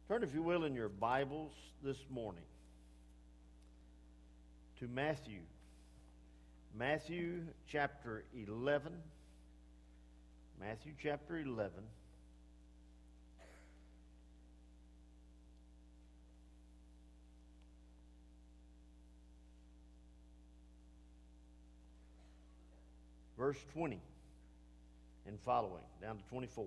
Turn, if you will, in your Bibles this morning to Matthew. Matthew chapter 11. Matthew chapter 11. Verse 20 and following, down to 24.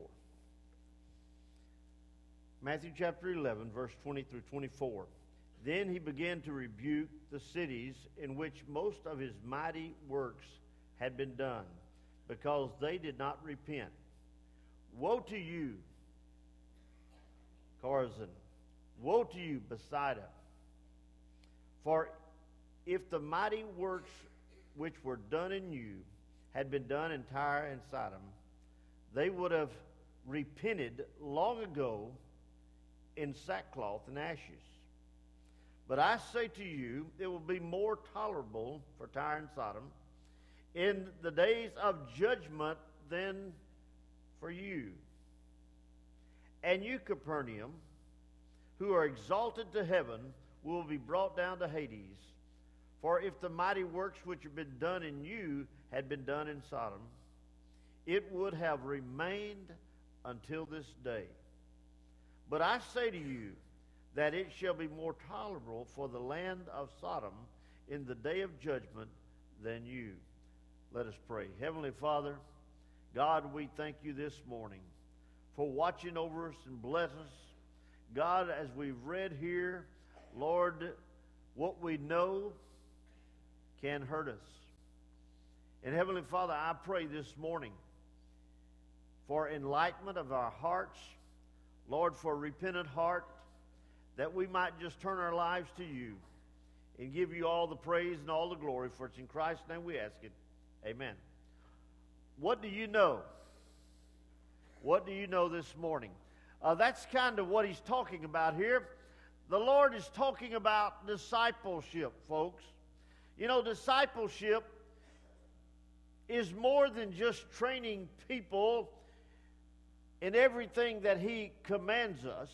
Matthew chapter 11, verse 20 through 24. Then he began to rebuke the cities in which most of his mighty works had been done, because they did not repent. Woe to you, Chorazin! Woe to you, Bethsaida! For if the mighty works which were done in you had been done in Tyre and Sidon, they would have repented long ago in sackcloth and ashes. But I say to you, it will be more tolerable for Tyre and Sodom in the days of judgment than for you. And you, Capernaum, who are exalted to heaven, will be brought down to Hades. For if the mighty works which have been done in you had been done in Sodom, it would have remained until this day. But I say to you that it shall be more tolerable for the land of Sodom in the day of judgment than you. Let us pray. Heavenly Father, God, we thank you this morning for watching over us and bless us. God, as we've read here, Lord, what we know can hurt us. And Heavenly Father, I pray this morning for enlightenment of our hearts, Lord, for a repentant heart, that we might just turn our lives to you and give you all the praise and all the glory. For it's in Christ's name we ask it. Amen. What do you know? What do you know this morning? That's kind of what he's talking about here. The Lord is talking about discipleship, folks. You know, discipleship is more than just training people in everything that he commands us.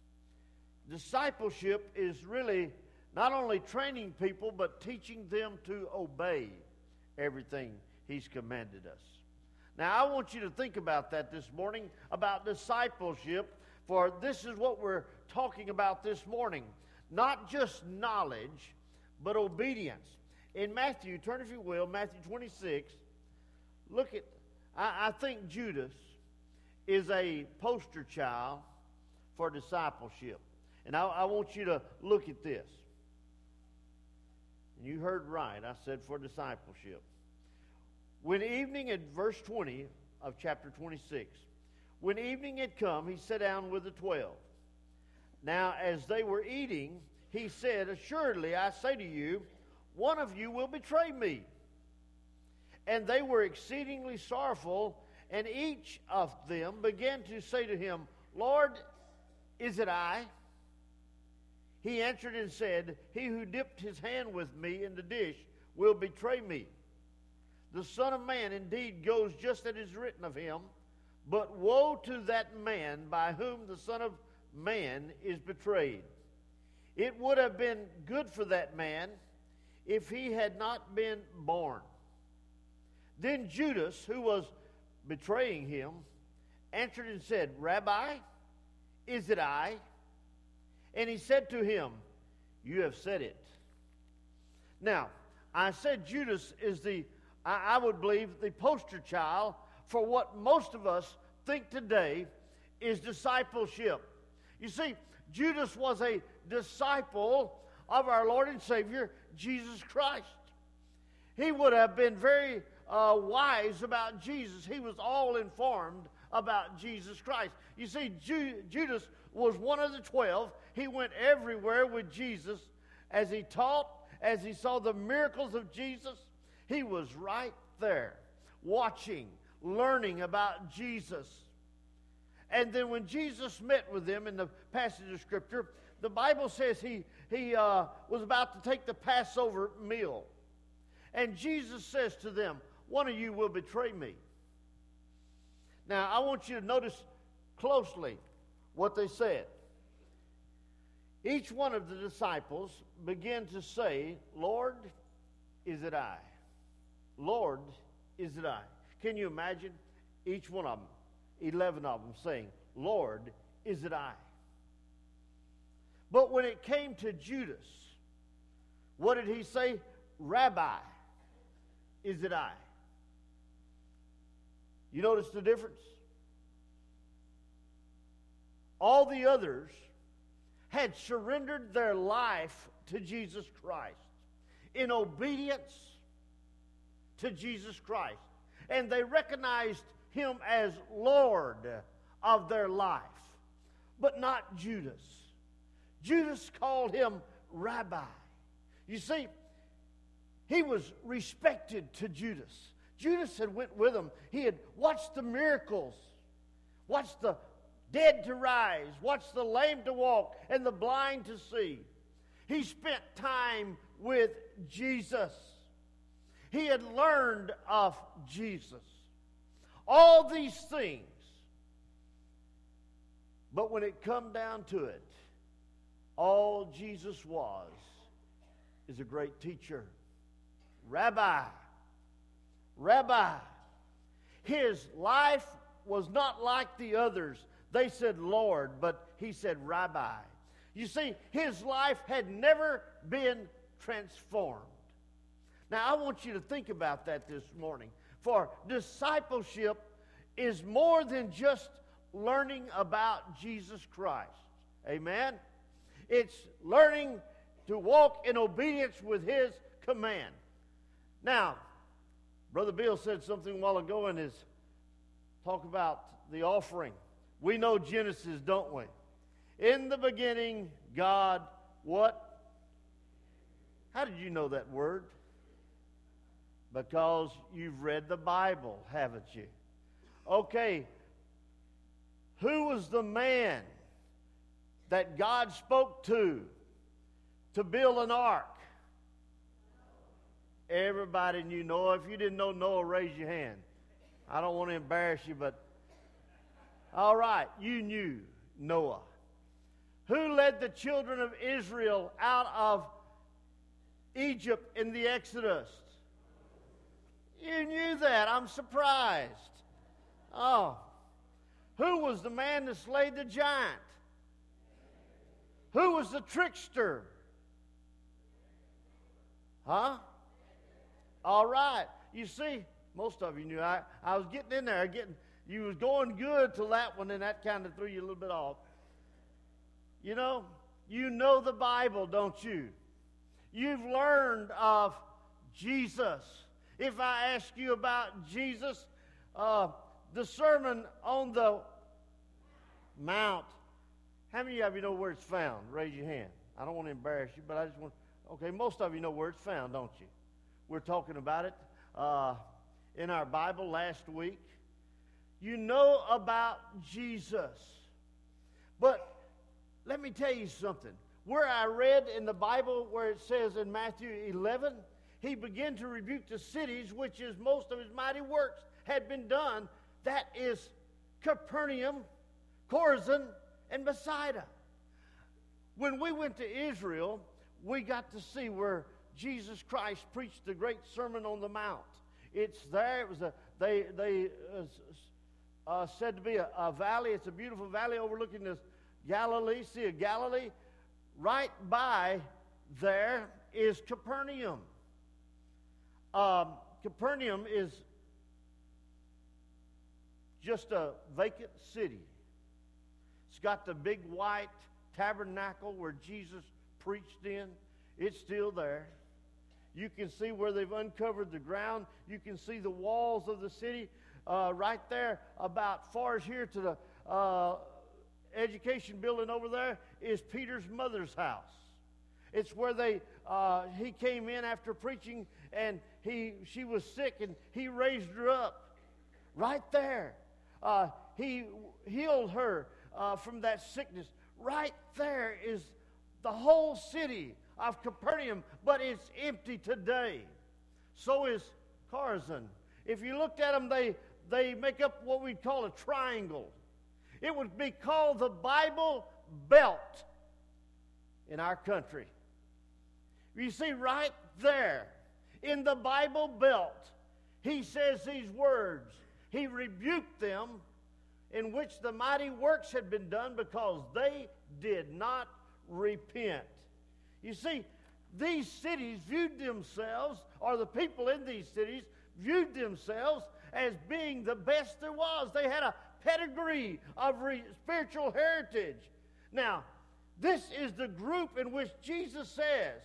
Discipleship is really not only training people, but teaching them to obey everything he's commanded us. Now, I want you to think about that this morning, about discipleship, for this is what we're talking about this morning. Not just knowledge, but obedience. In Matthew, turn if you will, Matthew 26, look at, I think Judas is a poster child for discipleship. And I want you to look at this. And you heard right, I said for discipleship. When evening, at verse 20 of chapter 26, when evening had come, he sat down with the 12. Now, as they were eating, he said, assuredly, I say to you, one of you will betray me. And they were exceedingly sorrowful, and each of them began to say to him, Lord, is it I? He answered and said, he who dipped his hand with me in the dish will betray me. The Son of Man indeed goes just as it is written of him, but woe to that man by whom the Son of Man is betrayed. It would have been good for that man if he had not been born. Then Judas, who was betraying him, answered and said, Rabbi, is it I? And he said to him, you have said it. Now, I said Judas is I would believe, the poster child for what most of us think today is discipleship. You see, Judas was a disciple of our Lord and Savior, Jesus Christ. He would have been very wise about Jesus. He was all informed about Jesus Christ. You see, Judas was one of the 12. He went everywhere with Jesus as he taught, as he saw the miracles of Jesus. He was right there, watching, learning about Jesus. And then when Jesus met with them in the passage of Scripture, the Bible says he was about to take the Passover meal. And Jesus says to them, one of you will betray me. Now, I want you to notice closely what they said. each one of the disciples began to say, Lord, is it I? Lord, is it I? Can you imagine each one of them, 11 of them, saying, Lord, is it I? But when it came to Judas, what did he say? Rabbi, is it I? You notice the difference? All the others had surrendered their life to Jesus Christ in obedience to Jesus Christ. And they recognized him as Lord of their life. But not Judas. Judas called him Rabbi. You see, he was respected to Judas. Judas had went with him. He had watched the miracles, watched the dead to rise, watched the lame to walk, and the blind to see. He spent time with Jesus. He had learned of Jesus. All these things. But when it come down to it, all Jesus was is a great teacher. Rabbi. Rabbi. His life was not like the others. They said Lord, but he said Rabbi. You see, his life had never been transformed. Now, I want you to think about that this morning. For discipleship is more than just learning about Jesus Christ. Amen? It's learning to walk in obedience with his command. Now, Brother Bill said something a while ago in his talk about the offering. We know Genesis, don't we? In the beginning, God, what? How did you know that word? Because you've read the Bible, haven't you? Okay, who was the man that God spoke to build an ark? Everybody knew Noah. If you didn't know Noah, raise your hand. I don't want to embarrass you, but all right, you knew Noah. Who led the children of Israel out of Egypt in the Exodus? You knew that. I'm surprised. Oh. Who was the man that slayed the giant? Who was the trickster? Huh? All right. You see, most of you knew. I was getting in there. You was going good till that one, and that kind of threw you a little bit off. You know the Bible, don't you? You've learned of Jesus. If I ask you about Jesus, the Sermon on the Mount, how many of you know where it's found? Raise your hand. I don't want to embarrass you, but I just want... Okay, most of you know where it's found, don't you? We're talking about it in our Bible last week. You know about Jesus. But let me tell you something. Where I read in the Bible where it says in Matthew 11, he began to rebuke the cities which is most of his mighty works had been done. That is Capernaum, Chorazin, and Bethsaida. When we went to Israel, we got to see where Jesus Christ preached the great Sermon on the Mount. It's there. It was said to be a valley. It's a beautiful valley overlooking the Galilee, Sea of Galilee. Right by there is Capernaum. Capernaum is just a vacant city. It's got the big white tabernacle where Jesus preached in. It's still there. You can see where they've uncovered the ground. You can see the walls of the city right there. About far as here to the education building over there is Peter's mother's house. It's where he came in after preaching, and she was sick, and he raised her up. Right there. He healed her from that sickness. Right there is the whole city of Capernaum, but it's empty today. So is Chorazin. If you looked at them, they make up what we'd call a triangle. It would be called the Bible Belt in our country. You see, right there in the Bible Belt, he says these words. He rebuked them, in which the mighty works had been done, because they did not repent. You see, these cities viewed themselves, or the people in these cities viewed themselves as being the best there was. They had a pedigree of spiritual heritage. Now, this is the group in which Jesus says,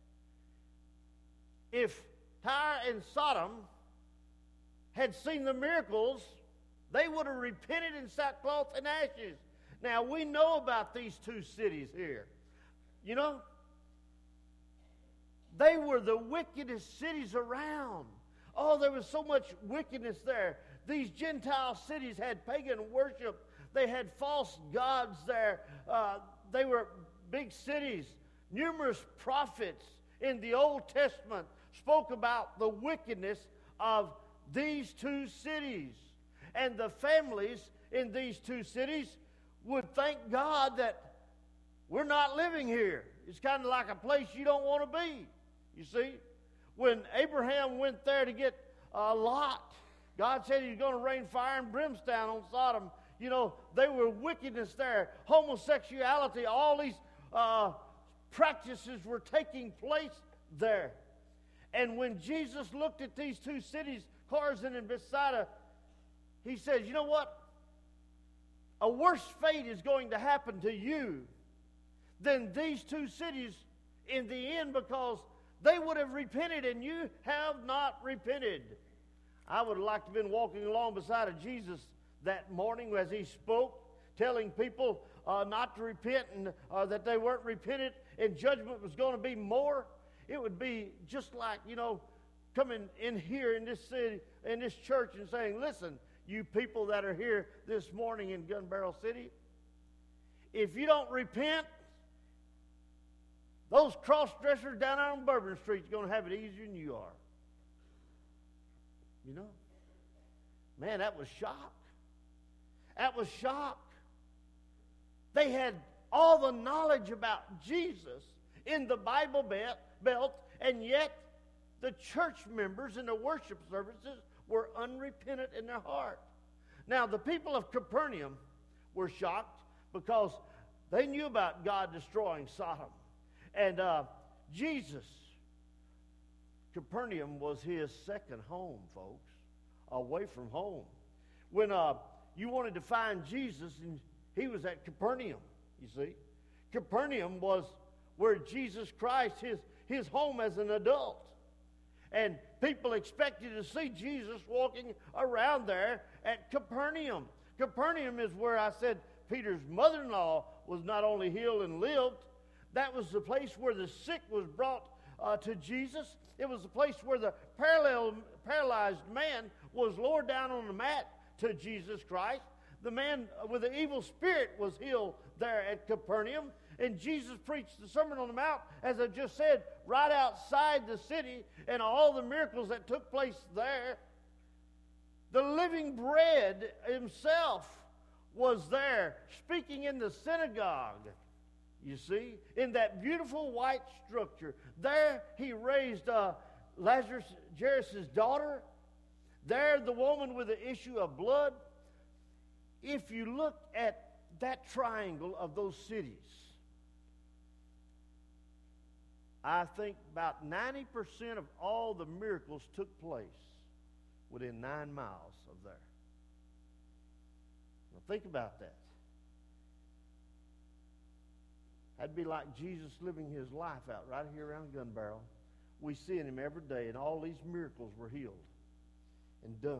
if Tyre and Sodom had seen the miracles, they would have repented in sackcloth and ashes. Now, we know about these two cities here. You know, they were the wickedest cities around. Oh, there was so much wickedness there. These Gentile cities had pagan worship. They had false gods there. They were big cities. Numerous prophets in the Old Testament spoke about the wickedness of these two cities. And the families in these two cities would thank God that we're not living here. It's kind of like a place you don't want to be, you see. When Abraham went there to get Lot, God said He's going to rain fire and brimstone on Sodom. You know, there were wickedness there, homosexuality, all these practices were taking place there. And when Jesus looked at these two cities, Chorazin and Bethsaida, He says, you know what? A worse fate is going to happen to you than these two cities in the end, because they would have repented and you have not repented. I would have liked to have been walking along beside of Jesus that morning as He spoke, telling people not to repent and that they weren't repentant and judgment was going to be more. It would be just like, you know, coming in here in this city, in this church, and saying, listen, you people that are here this morning in Gun Barrel City, if you don't repent, those cross-dressers down there on Bourbon Street are going to have it easier than you are. You know? Man, that was shock. That was shock. They had all the knowledge about Jesus in the Bible belt, and yet the church members in the worship services were unrepentant in their heart. Now, the people of Capernaum were shocked because they knew about God destroying Sodom. And Jesus, Capernaum was His second home, folks, away from home. When you wanted to find Jesus, and He was at Capernaum, you see. Capernaum was where Jesus Christ, his home as an adult. And people expected to see Jesus walking around there at Capernaum. Capernaum is where I said Peter's mother-in-law was not only healed and lived. That was the place where the sick was brought to Jesus. It was the place where the paralyzed man was lowered down on the mat to Jesus Christ. The man with the evil spirit was healed there at Capernaum. And Jesus preached the Sermon on the Mount, as I just said, right outside the city, and all the miracles that took place there. The living bread Himself was there, speaking in the synagogue, you see, in that beautiful white structure. There He raised Lazarus, Jairus' daughter. There, the woman with the issue of blood. If you look at that triangle of those cities, I think about 90% of all the miracles took place within 9 miles of there. Now think about that. That'd be like Jesus living His life out right here around Gun Barrel. We see Him every day, and all these miracles were healed and done.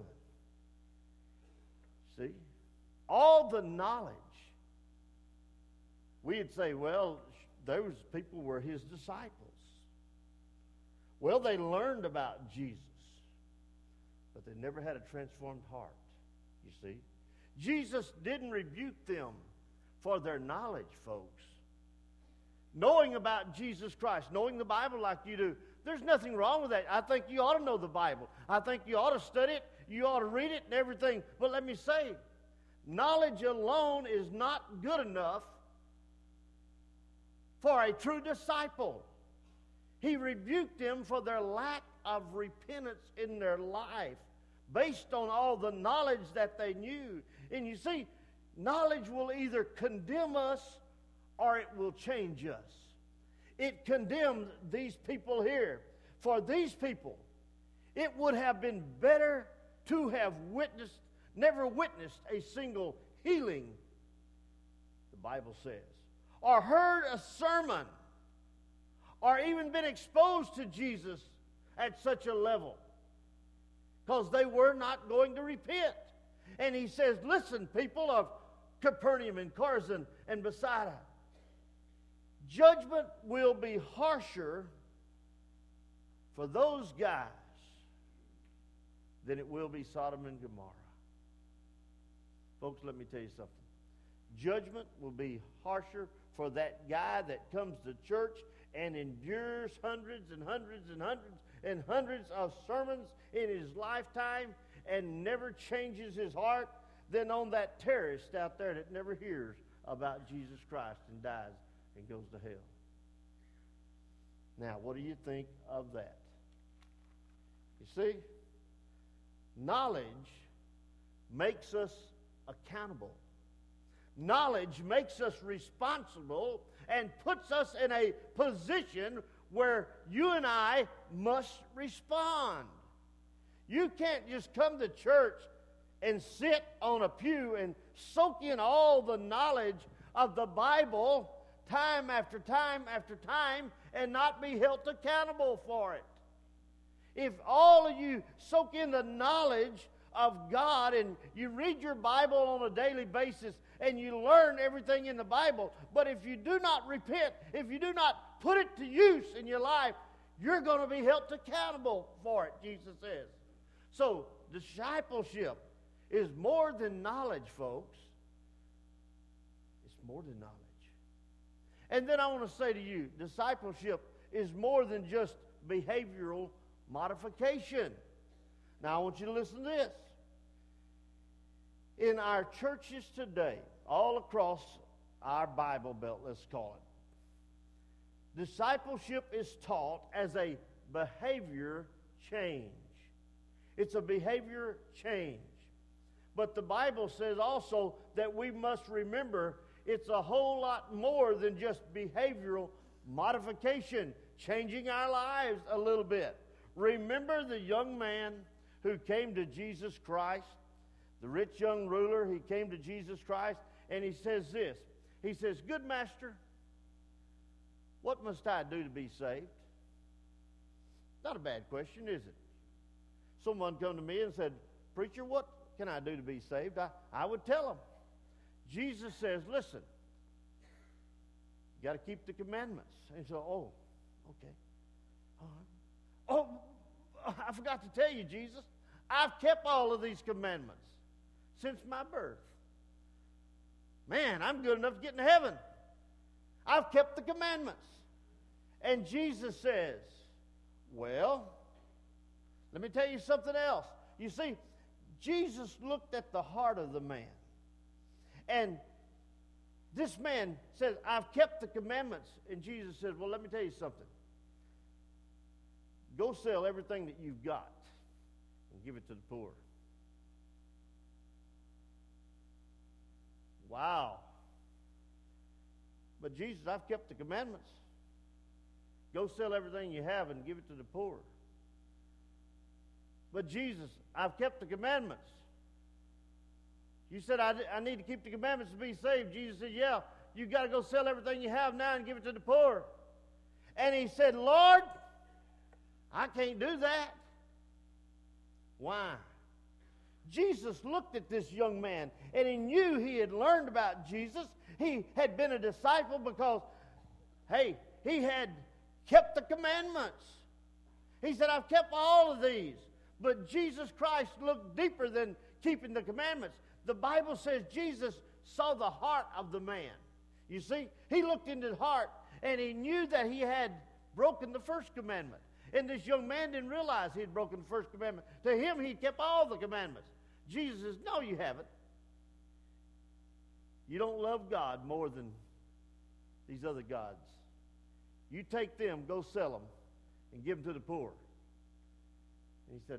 See? All the knowledge. We'd say, well, those people were His disciples. Well, they learned about Jesus, but they never had a transformed heart, you see. Jesus didn't rebuke them for their knowledge, folks. Knowing about Jesus Christ, knowing the Bible like you do, there's nothing wrong with that. I think you ought to know the Bible. I think you ought to study it. You ought to read it and everything. But let me say, knowledge alone is not good enough for a true disciple. He rebuked them for their lack of repentance in their life based on all the knowledge that they knew. And you see, knowledge will either condemn us or it will change us. It condemned these people here. For these people, it would have been better to have never witnessed a single healing, the Bible says, or heard a sermon, or even been exposed to Jesus at such a level, because they were not going to repent. And he says, listen, people of Capernaum and Chorazin and Bethsaida, judgment will be harsher for those guys than it will be Sodom and Gomorrah. Folks, let me tell you something. Judgment will be harsher for that guy that comes to church and endures hundreds and hundreds and hundreds and hundreds of sermons in his lifetime and never changes his heart than on that terrorist out there that never hears about Jesus Christ and dies and goes to hell. Now, what do you think of that? You see, knowledge makes us accountable. Knowledge makes us responsible and puts us in a position where you and I must respond. You can't just come to church and sit on a pew and soak in all the knowledge of the Bible time after time after time and not be held accountable for it. If all of you soak in the knowledge of God and you read your Bible on a daily basis and you learn everything in the Bible, but if you do not repent, if you do not put it to use in your life, you're going to be held accountable for it, Jesus says. So, discipleship is more than knowledge, folks. It's more than knowledge. And then I want to say to you, discipleship is more than just behavioral modification. Now, I want you to listen to this. In our churches today, all across our Bible Belt, let's call it, discipleship is taught as a behavior change. It's a behavior change. But the Bible says also that we must remember it's a whole lot more than just behavioral modification, changing our lives a little bit. Remember the young man who came to Jesus Christ, the rich young ruler, he came to Jesus Christ, and he says this. He says, "Good master, what must I do to be saved?" Not a bad question, is it? Someone come to me and said, "Preacher, what can I do to be saved?" I would tell them. Jesus says, listen, you got to keep the commandments. And so, oh, okay. All right. Oh, I forgot to tell you, Jesus, I've kept all of these commandments since my birth. Man, I'm good enough to get in heaven. I've kept the commandments. And Jesus says, well, let me tell you something else. You see, Jesus looked at the heart of the man. And this man says, I've kept the commandments. And Jesus says, well, let me tell you something. Go sell everything that you've got and give it to the poor. Wow. But Jesus, I've kept the commandments. Go sell everything you have and give it to the poor. But Jesus, I've kept the commandments. You said I need to keep the commandments to be saved. Jesus said, yeah, you've got to go sell everything you have now and give it to the poor. And he said, Lord, I can't do that. Why? Jesus looked at this young man, and he knew he had learned about Jesus. He had been a disciple because, hey, he had kept the commandments. He said, I've kept all of these. But Jesus Christ looked deeper than keeping the commandments. The Bible says Jesus saw the heart of the man. You see, he looked into his heart, and he knew that he had broken the first commandment. And this young man didn't realize he had broken the first commandment. To him, he kept all the commandments. Jesus says, no, you haven't. You don't love God more than these other gods You take them, go sell them, and give them to the poor. And he said,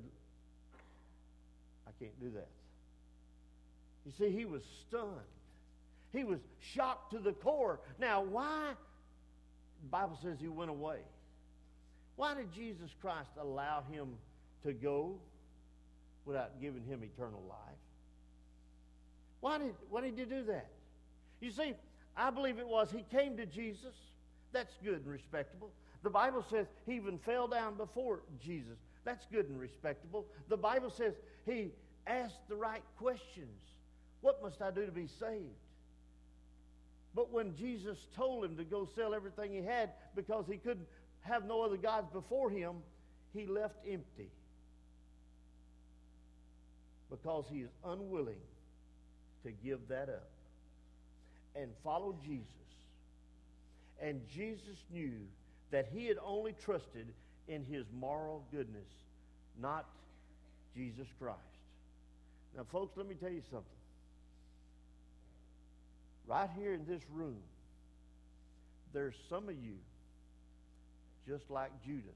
I can't do that. You see, he was stunned. He was shocked to the core. Now, why? The Bible says he went away. Why did Jesus Christ allow him to go without giving him eternal life? Why did he do that? You see, I believe it was he came to Jesus. That's good and respectable. The Bible says he even fell down before Jesus. That's good and respectable. The Bible says he asked the right questions. What must I do to be saved? But when Jesus told him to go sell everything he had because he couldn't have no other gods before him, he left empty. Because he is unwilling to give that up and follow Jesus. And Jesus knew that he had only trusted in his moral goodness, not Jesus Christ. Now, folks, let me tell you something. Right here in this room, there's some of you just like Judas.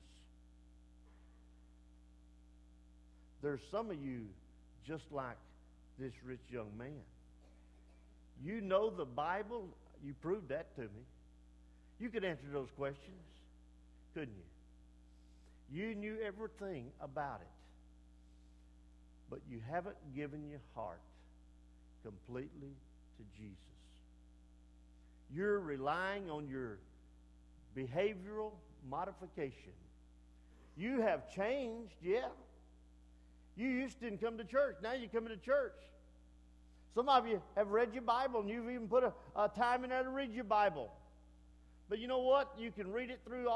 There's some of you just like this rich young man. You know the Bible. You proved that to me. You could answer those questions, couldn't you? You knew everything about it. But you haven't given your heart completely to Jesus. You're relying on your behavioral modification. You have changed, yeah. You used to didn't come to church. Now you're coming to church. Some of you have read your Bible, and you've even put a time in there to read your Bible. But you know what? You can read it through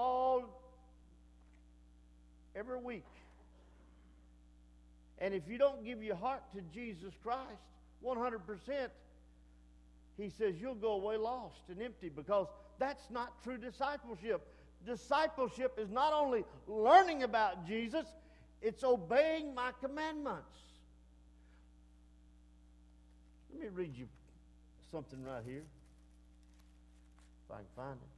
every week. And if you don't give your heart to Jesus Christ 100%, he says you'll go away lost and empty, because that's not true discipleship. Discipleship is not only learning about Jesus, it's obeying my commandments. Let me read you something right here, if I can find it.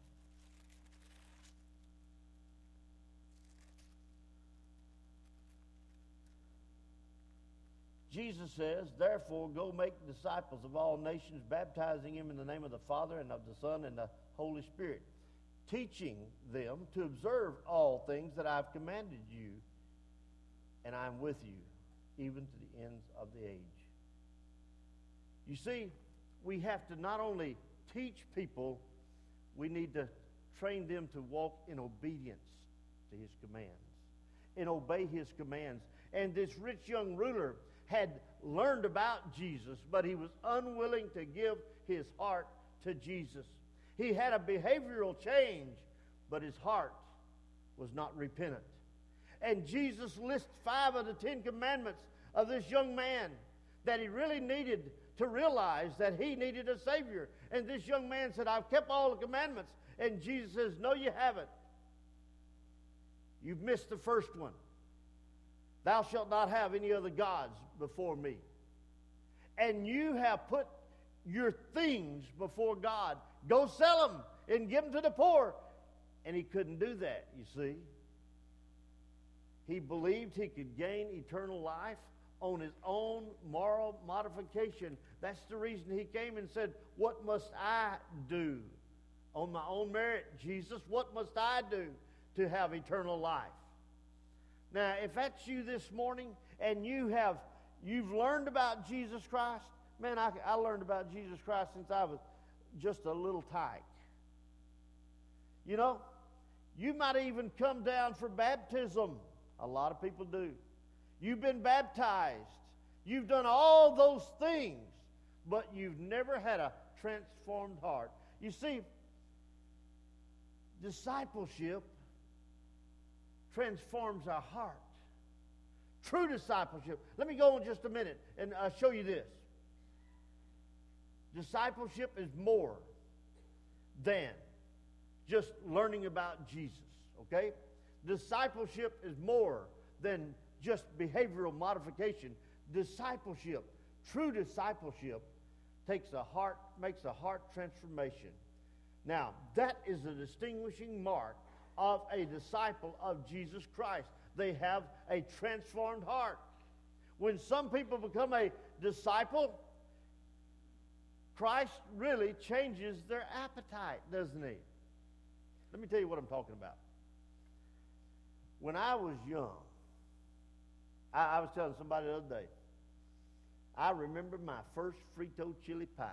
Jesus says, therefore, go make disciples of all nations, baptizing them in the name of the Father and of the Son and the Holy Spirit, teaching them to observe all things that I've commanded you, and I'm with you, even to the ends of the age. You see, we have to not only teach people, we need to train them to walk in obedience to his commands, and obey his commands. And this rich young ruler had learned about Jesus, but he was unwilling to give his heart to Jesus. He had a behavioral change, but his heart was not repentant. And Jesus lists 5 of the 10 commandments of this young man that he really needed to realize that he needed a Savior. And this young man said, I've kept all the commandments. And Jesus says, no, you haven't. You've missed the first one. Thou shalt not have any other gods before me. And you have put your things before God. Go sell them and give them to the poor. And he couldn't do that, you see. He believed he could gain eternal life on his own moral modification. That's the reason he came and said, what must I do? On my own merit, Jesus, what must I do to have eternal life? Now, if that's you this morning and you've learned about Jesus Christ, man, I learned about Jesus Christ since I was just a little tyke. You know, you might even come down for baptism. A lot of people do. You've been baptized. You've done all those things, but you've never had a transformed heart. You see, discipleship transforms our heart. True discipleship. Let me go in just a minute and show you this. Discipleship is more than just learning about Jesus, okay? Discipleship is more than just behavioral modification. Discipleship, true discipleship, makes a heart transformation. Now, that is a distinguishing mark of a disciple of Jesus Christ. They have a transformed heart. When some people become a disciple, Christ really changes their appetite, doesn't he? Let me tell you what I'm talking about. When I was young, I was telling somebody the other day, I remember my first Frito chili pie.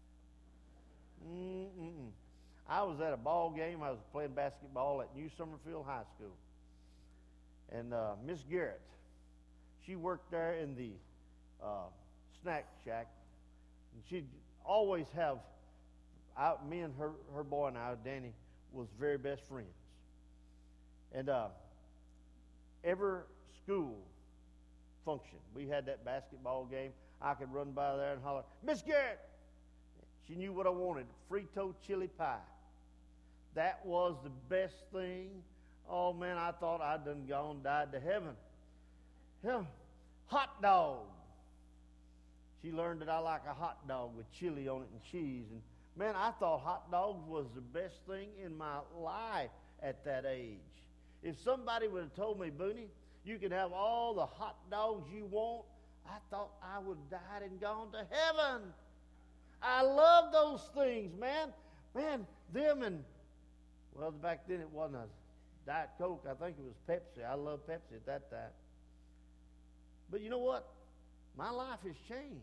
I was at a ball game. I was playing basketball at New Summerfield High School. And Miss Garrett, she worked there in the snack shack. And she'd always have, me and her boy and I, Danny, was very best friends. And every school function, we had that basketball game. I could run by there and holler, Miss Garrett! She knew what I wanted, Frito chili pie. That was the best thing. Oh, man, I thought I'd done died to heaven. Yeah. Hot dog. She learned that I like a hot dog with chili on it and cheese. And, man, I thought hot dogs was the best thing in my life at that age. If somebody would have told me, Booney, you can have all the hot dogs you want, I thought I would have died and gone to heaven. I love those things, man. Man, them and, well, back then it wasn't a Diet Coke. I think it was Pepsi. I loved Pepsi at that time. But you know what? My life has changed.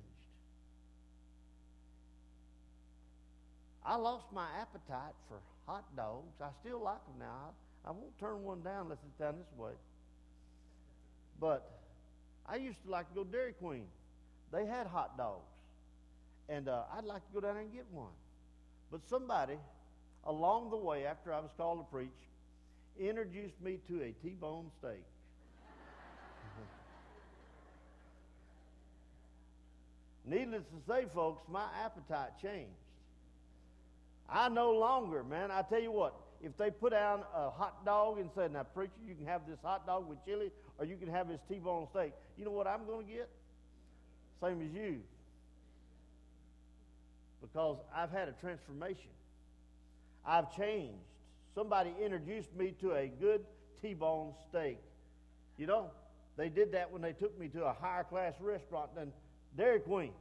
I lost my appetite for hot dogs. I still like them now. I won't turn one down unless it's down this way. But I used to like to go to Dairy Queen. They had hot dogs. And I'd like to go down there and get one. But somebody, along the way, after I was called to preach, introduced me to a T-bone steak. Needless to say, folks, my appetite changed. I no longer, man, I tell you what, if they put down a hot dog and said, now, preacher, you can have this hot dog with chili or you can have this T-bone steak, you know what I'm going to get? Same as you. Because I've had a transformation. I've changed. Somebody introduced me to a good T-bone steak. You know, they did that when they took me to a higher class restaurant than Dairy Queen.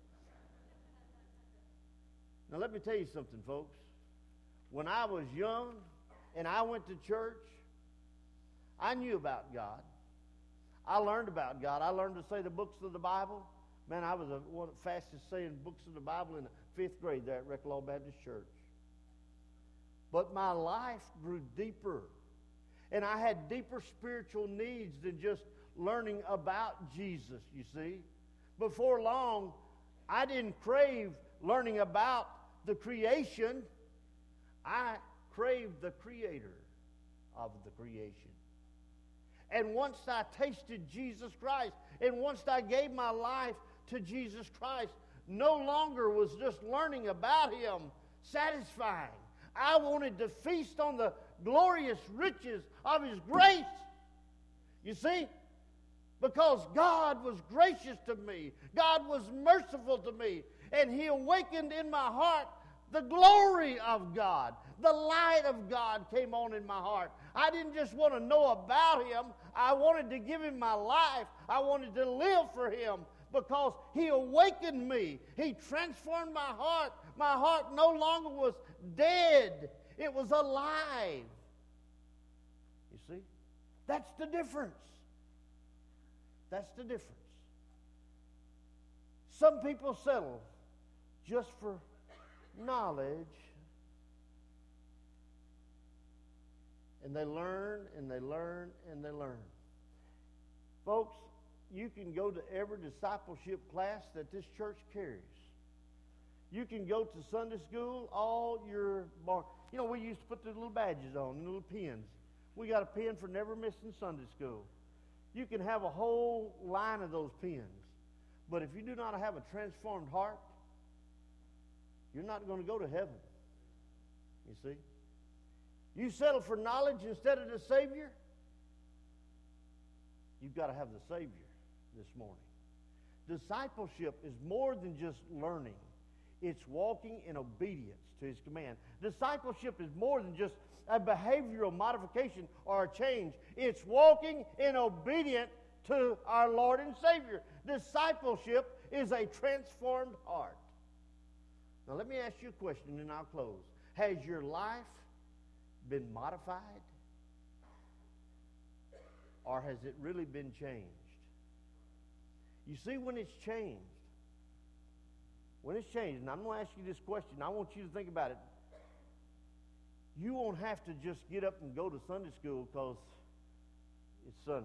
Now let me tell you something, folks. When I was young and I went to church, I knew about God. I learned about God. I learned to say the books of the Bible. Man, I was one of the fastest saying books of the Bible in the 5th grade there at Reclaw Baptist Church. But my life grew deeper. And I had deeper spiritual needs than just learning about Jesus, you see. Before long, I didn't crave learning about the creation. I craved the creator of the creation. And once I tasted Jesus Christ, and once I gave my life to Jesus Christ, no longer was just learning about Him satisfying. I wanted to feast on the glorious riches of His grace. You see? Because God was gracious to me. God was merciful to me. And He awakened in my heart the glory of God. The light of God came on in my heart. I didn't just want to know about Him. I wanted to give Him my life. I wanted to live for Him because He awakened me. He transformed my heart. My heart no longer was dead. It was alive. You see? That's the difference. That's the difference. Some people settle just for knowledge, and they learn and they learn and they learn. Folks, you can go to every discipleship class that this church carries. You can go to Sunday school all your bar. You know, we used to put the little badges on, the little pins. We got a pin for never missing Sunday school. You can have a whole line of those pins. But if you do not have a transformed heart, you're not going to go to heaven. You see? You settle for knowledge instead of the Savior, you've got to have the Savior this morning. Discipleship is more than just learning. It's walking in obedience to His command. Discipleship is more than just a behavioral modification or a change. It's walking in obedience to our Lord and Savior. Discipleship is a transformed heart. Now let me ask you a question and I'll close. Has your life been modified? Or has it really been changed? You see, when it's changed, and I'm going to ask you this question, I want you to think about it. You won't have to just get up and go to Sunday school because it's Sunday.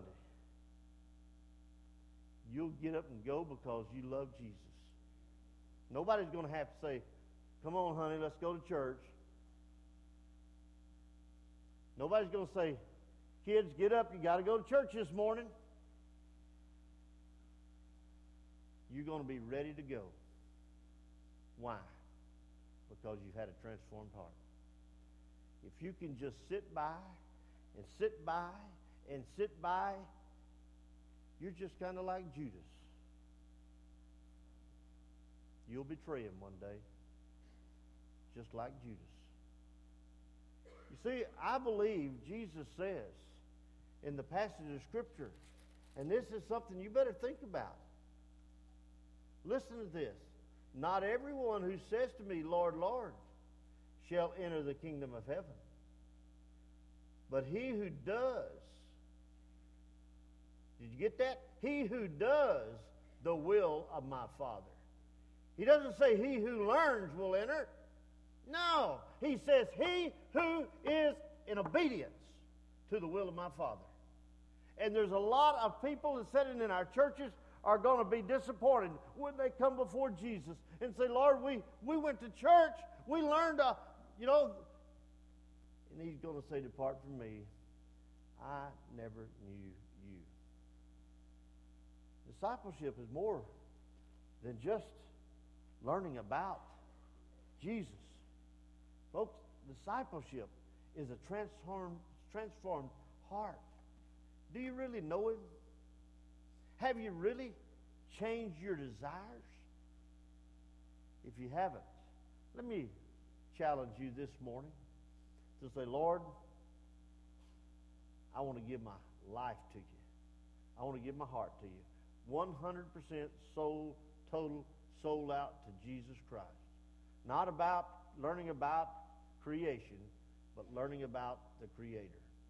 You'll get up and go because you love Jesus. Nobody's going to have to say, come on, honey, let's go to church. Nobody's going to say, kids, get up, you got to go to church this morning. You're going to be ready to go. Why? Because you've had a transformed heart. If you can just sit by and sit by and sit by, you're just kind of like Judas. You'll betray him one day, just like Judas. You see, I believe Jesus says in the passage of Scripture, and this is something you better think about. Listen to this. Not everyone who says to me, Lord, Lord, shall enter the kingdom of heaven, but he who does. Did you get that? He who does the will of my Father. He doesn't say he who learns will enter. No. He says he who is in obedience to the will of my Father. And there's a lot of people that sitting in our churches are going to be disappointed when they come before Jesus and say, Lord, we went to church. We learned, and He's going to say, depart from me. I never knew you. Discipleship is more than just learning about Jesus. Folks, discipleship is a transformed heart. Do you really know Him? Have you really changed your desires? If you haven't, let me challenge you this morning to say, Lord, I want to give my life to you. I want to give my heart to you. 100% total sold out to Jesus Christ. Not about learning about creation, but learning about the Creator.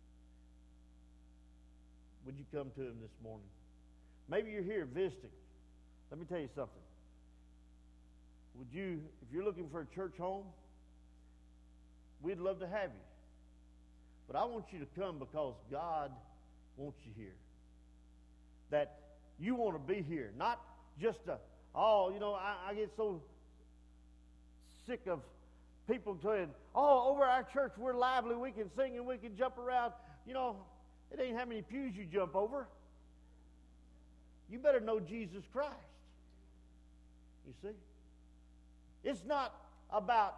Would you come to Him this morning? Maybe you're here visiting. Let me tell you something. Would you, if you're looking for a church home, we'd love to have you. But I want you to come because God wants you here. That you want to be here. Not just I get so sick of people saying, over our church we're lively, we can sing and we can jump around. It ain't how many pews you jump over. You better know Jesus Christ. You see? It's not about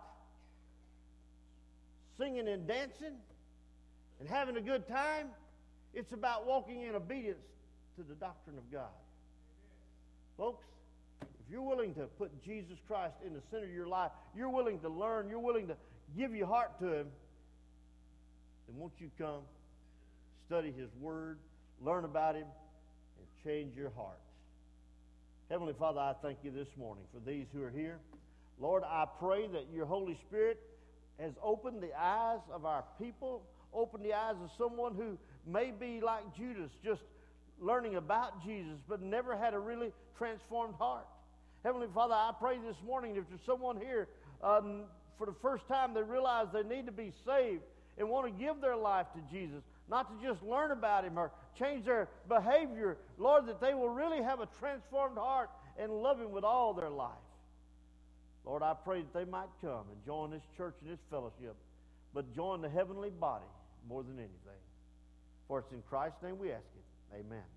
singing and dancing and having a good time. It's about walking in obedience to the doctrine of God. Folks, if you're willing to put Jesus Christ in the center of your life, you're willing to learn, you're willing to give your heart to Him, then won't you come, study His Word, learn about Him, and change your heart. Heavenly Father, I thank you this morning for these who are here. Lord, I pray that your Holy Spirit has opened the eyes of our people, opened the eyes of someone who may be like Judas, just learning about Jesus, but never had a really transformed heart. Heavenly Father, I pray this morning if there's someone here for the first time they realize they need to be saved and want to give their life to Jesus, not to just learn about Him or change their behavior, Lord, that they will really have a transformed heart and love Him with all their life. Lord, I pray that they might come and join this church and this fellowship, but join the heavenly body more than anything. For it's in Christ's name we ask it. Amen.